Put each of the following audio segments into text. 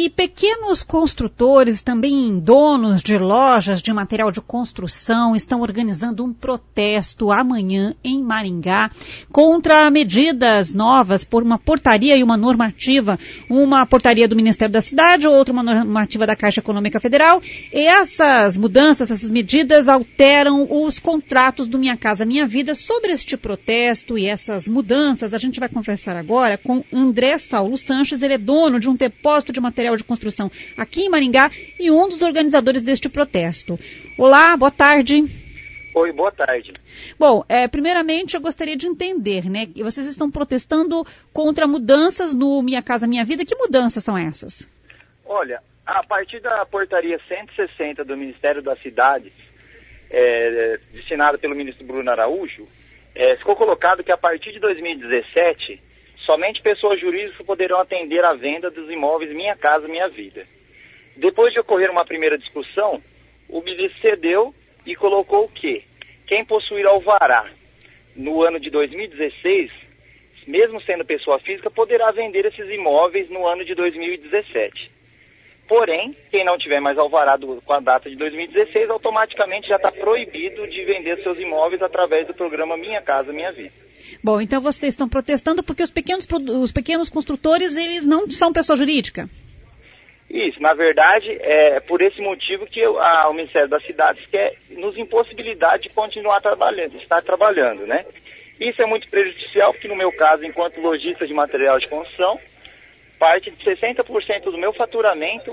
E pequenos construtores, também donos de lojas de material de construção, estão organizando um protesto amanhã em Maringá contra medidas novas por uma portaria e uma normativa, uma portaria do Ministério da Cidade, outra uma normativa da Caixa Econômica Federal. E essas mudanças, essas medidas alteram os contratos do Minha Casa Minha Vida. Sobre este protesto e essas mudanças, a gente vai conversar agora com André Saulo Sanches. Ele é dono de um depósito de material de construção aqui em Maringá e um dos organizadores deste protesto. Olá, boa tarde. Oi, boa tarde. Bom, primeiramente eu gostaria de entender, né, que vocês estão protestando contra mudanças no Minha Casa Minha Vida. Que mudanças são essas? Olha, a partir da portaria 160 do Ministério das Cidades, destinada pelo ministro Bruno Araújo, ficou colocado que a partir de 2017, somente pessoas jurídicas poderão atender à venda dos imóveis Minha Casa Minha Vida. Depois de ocorrer uma primeira discussão, o ministro cedeu e colocou que quem possuir alvará no ano de 2016, mesmo sendo pessoa física, poderá vender esses imóveis no ano de 2017. Porém, quem não tiver mais alvará com a data de 2016, automaticamente já está proibido de vender seus imóveis através do programa Minha Casa Minha Vida. Bom, então vocês estão protestando porque os pequenos construtores, eles não são pessoa jurídica? Isso, na verdade, é por esse motivo que o Ministério das Cidades quer nos impossibilitar de continuar estar trabalhando, né? Isso é muito prejudicial, porque no meu caso, enquanto lojista de material de construção, parte de 60% do meu faturamento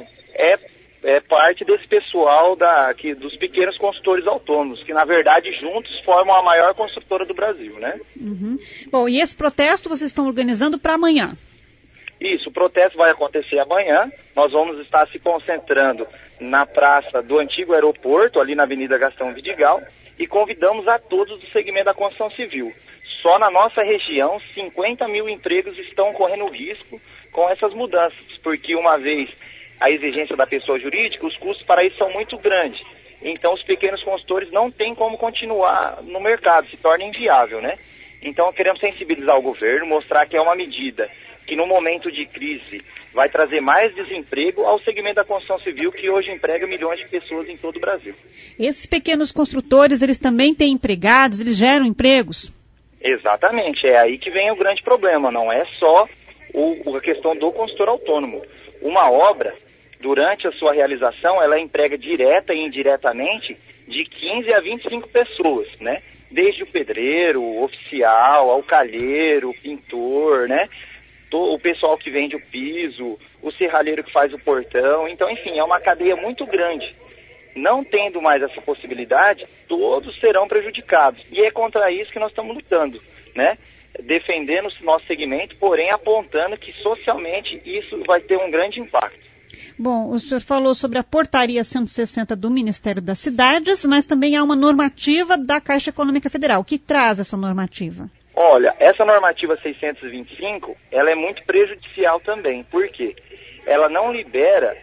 é parte desse pessoal dos pequenos construtores autônomos, que na verdade juntos formam a maior construtora do Brasil, né? Uhum. Bom, e esse protesto vocês estão organizando para amanhã? Isso, o protesto vai acontecer amanhã. Nós vamos estar se concentrando na praça do antigo aeroporto, ali na Avenida Gastão Vidigal, e convidamos a todos do segmento da construção civil. Só na nossa região, 50 mil empregos estão correndo risco com essas mudanças, porque uma vez a exigência da pessoa jurídica, os custos para isso são muito grandes. Então os pequenos consultores não têm como continuar no mercado, se torna inviável, né? Então queremos sensibilizar o governo, mostrar que é uma medida que no momento de crise vai trazer mais desemprego ao segmento da construção civil, que hoje emprega milhões de pessoas em todo o Brasil. Esses pequenos construtores, eles também têm empregados, eles geram empregos? Exatamente, é aí que vem o grande problema, não é só a questão do consultor autônomo. Uma obra, durante a sua realização, ela emprega direta e indiretamente de 15 a 25 pessoas, né? Desde o pedreiro, o oficial, ao calheiro, o pintor, né? O pessoal que vende o piso, o serralheiro que faz o portão. Então, enfim, é uma cadeia muito grande. Não tendo mais essa possibilidade, todos serão prejudicados. E é contra isso que nós estamos lutando, né? Defendendo o nosso segmento, porém apontando que socialmente isso vai ter um grande impacto. Bom, o senhor falou sobre a portaria 160 do Ministério das Cidades, mas também há uma normativa da Caixa Econômica Federal. O que traz essa normativa? Olha, essa normativa 625, ela é muito prejudicial também. Por quê? Ela não libera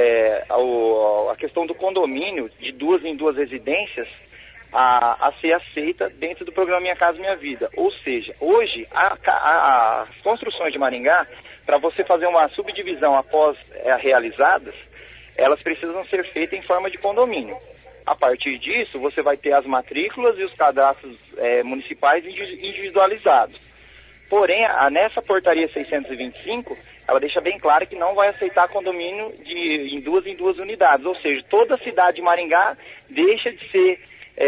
a questão do condomínio de 2 em 2 residências a ser aceita dentro do programa Minha Casa Minha Vida. Ou seja, hoje, as construções de Maringá, para você fazer uma subdivisão após realizadas, elas precisam ser feitas em forma de condomínio. A partir disso, você vai ter as matrículas e os cadastros municipais individualizados. Porém, nessa portaria 625, ela deixa bem claro que não vai aceitar condomínio em 2 em 2 unidades. Ou seja, toda a cidade de Maringá deixa de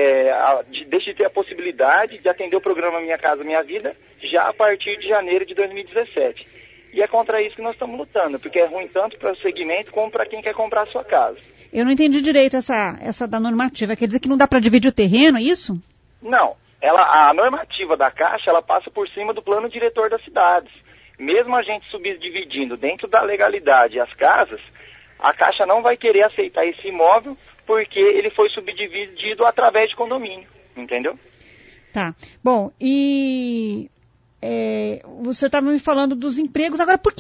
ter a possibilidade de atender o programa Minha Casa Minha Vida já a partir de janeiro de 2017. E é contra isso que nós estamos lutando, porque é ruim tanto para o segmento como para quem quer comprar a sua casa. Eu não entendi direito essa da normativa. Quer dizer que não dá para dividir o terreno, é isso? Não. A normativa da Caixa, ela passa por cima do plano diretor das cidades. Mesmo a gente subdividindo dentro da legalidade as casas, a Caixa não vai querer aceitar esse imóvel porque ele foi subdividido através de condomínio, entendeu? Tá. Bom, e o senhor estava me falando dos empregos. Agora, por que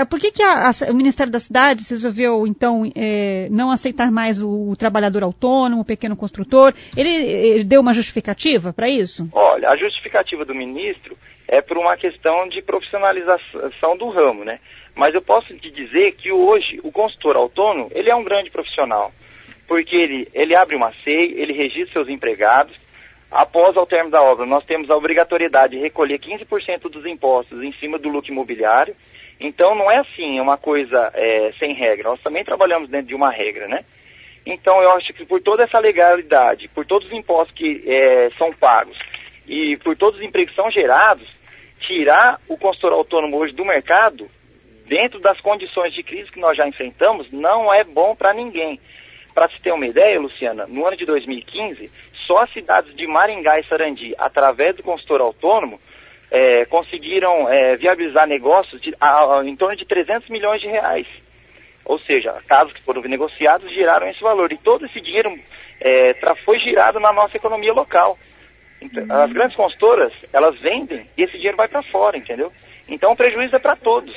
o Ministério das Cidades resolveu, então, não aceitar mais o trabalhador autônomo, o pequeno construtor? Ele deu uma justificativa para isso? Olha, a justificativa do ministro é por uma questão de profissionalização do ramo, né? Mas eu posso te dizer que hoje o consultor autônomo, ele é um grande profissional, porque ele abre uma SEI, ele registra seus empregados. Após o término da obra, nós temos a obrigatoriedade de recolher 15% dos impostos em cima do lucro imobiliário. Então não é assim, é uma coisa sem regra. Nós também trabalhamos dentro de uma regra, né? Então eu acho que por toda essa legalidade, por todos os impostos que são pagos e por todos os empregos que são gerados, tirar o consultor autônomo hoje do mercado, dentro das condições de crise que nós já enfrentamos, não é bom para ninguém. Para se ter uma ideia, Luciana, no ano de 2015, só as cidades de Maringá e Sarandi, através do consultor autônomo, conseguiram viabilizar negócios em torno de 300 milhões de reais. Ou seja, casos que foram negociados geraram esse valor. E todo esse dinheiro foi girado na nossa economia local. Então, as grandes consultoras, elas vendem e esse dinheiro vai para fora, entendeu? Então o prejuízo é para todos.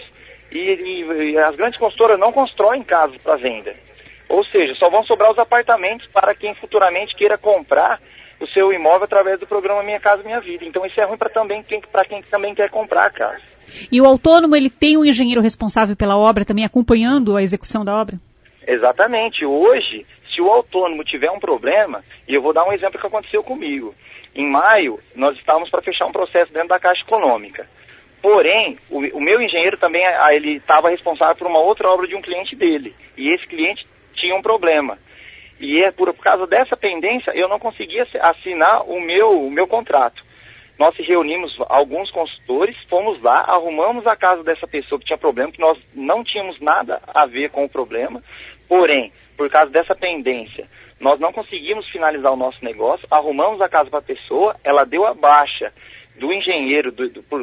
E as grandes consultoras não constroem casas para venda. Ou seja, só vão sobrar os apartamentos para quem futuramente queira comprar o seu imóvel através do programa Minha Casa Minha Vida. Então isso é ruim para quem também quer comprar a casa. E o autônomo, ele tem um engenheiro responsável pela obra também acompanhando a execução da obra? Exatamente. Hoje, se o autônomo tiver um problema, e eu vou dar um exemplo que aconteceu comigo. Em maio, nós estávamos para fechar um processo dentro da Caixa Econômica. Porém, o meu engenheiro também, ele estava responsável por uma outra obra de um cliente dele. E esse cliente tinha um problema. E por causa dessa pendência, eu não conseguia assinar o meu contrato. Nós se reunimos alguns consultores, fomos lá, arrumamos a casa dessa pessoa que tinha problema, que nós não tínhamos nada a ver com o problema. Porém, por causa dessa pendência, nós não conseguimos finalizar o nosso negócio, arrumamos a casa para a pessoa, ela deu a baixa do engenheiro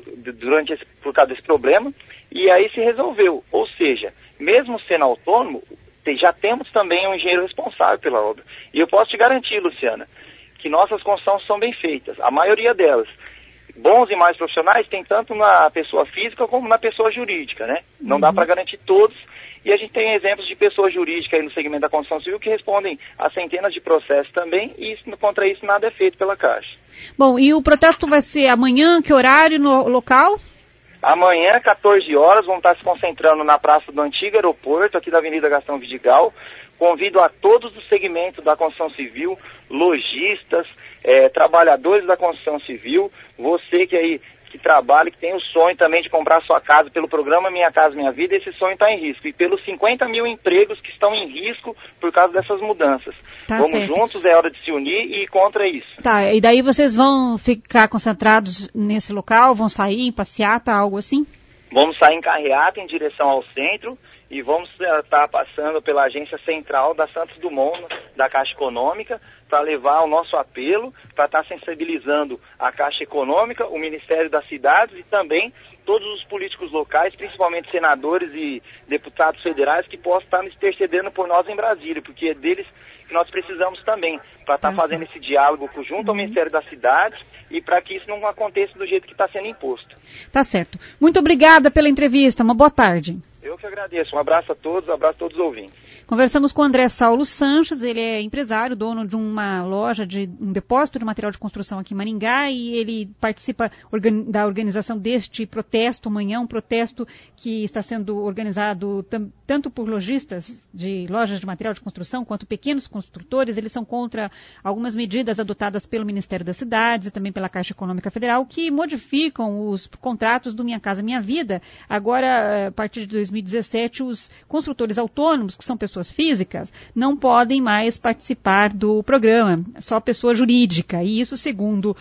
por causa desse problema, e aí se resolveu. Ou seja, mesmo sendo autônomo, já temos também um engenheiro responsável pela obra. E eu posso te garantir, Luciana, que nossas construções são bem feitas, a maioria delas. Bons e mais profissionais tem tanto na pessoa física como na pessoa jurídica, né? Não dá para garantir todos. E a gente tem exemplos de pessoas jurídicas aí no segmento da construção civil que respondem a centenas de processos também, e contra isso nada é feito pela Caixa. Bom, e o protesto vai ser amanhã, que horário, no local? Amanhã, 14 horas, vamos estar se concentrando na Praça do Antigo Aeroporto, aqui da Avenida Gastão Vidigal. Convido a todos os segmentos da construção civil, lojistas, trabalhadores da construção civil, você que trabalha, que tem o sonho também de comprar sua casa pelo programa Minha Casa Minha Vida, esse sonho está em risco. E pelos 50 mil empregos que estão em risco por causa dessas mudanças. Vamos certo. Juntos, é hora de se unir e ir contra isso. Tá, e daí vocês vão ficar concentrados nesse local, vão sair em passeata, algo assim? Vamos sair em carreata em direção ao centro e vamos estar passando pela agência central da Santos Dumont, da Caixa Econômica, para levar o nosso apelo, para estar sensibilizando a Caixa Econômica, o Ministério das Cidades e também todos os políticos locais, principalmente senadores e deputados federais, que possam estar intercedendo por nós em Brasília, porque é deles que nós precisamos também, para estar fazendo esse diálogo junto ao Ministério das Cidades e para que isso não aconteça do jeito que está sendo imposto. Tá certo. Muito obrigada pela entrevista. Uma boa tarde. Eu que agradeço. Um abraço a todos, um abraço a todos os ouvintes. Conversamos com o André Saulo Sanches, ele é empresário, dono de uma loja, um depósito de material de construção aqui em Maringá, e ele participa da organização deste protesto amanhã, um protesto que está sendo organizado tanto por lojistas de lojas de material de construção, quanto pequenos construtores. Eles são contra algumas medidas adotadas pelo Ministério das Cidades e também pela Caixa Econômica Federal, que modificam os contratos do Minha Casa Minha Vida. Agora, a partir de 2017, os construtores autônomos, que são pessoas físicas, não podem mais participar do programa, só a pessoa jurídica. E isso, segundo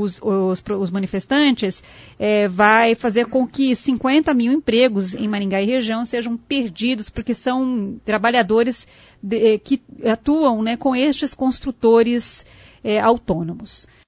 os manifestantes, vai fazer com que 50 mil empregos em Maringá e região sejam perdidos, porque são trabalhadores que atuam, né, com estes construtores autônomos.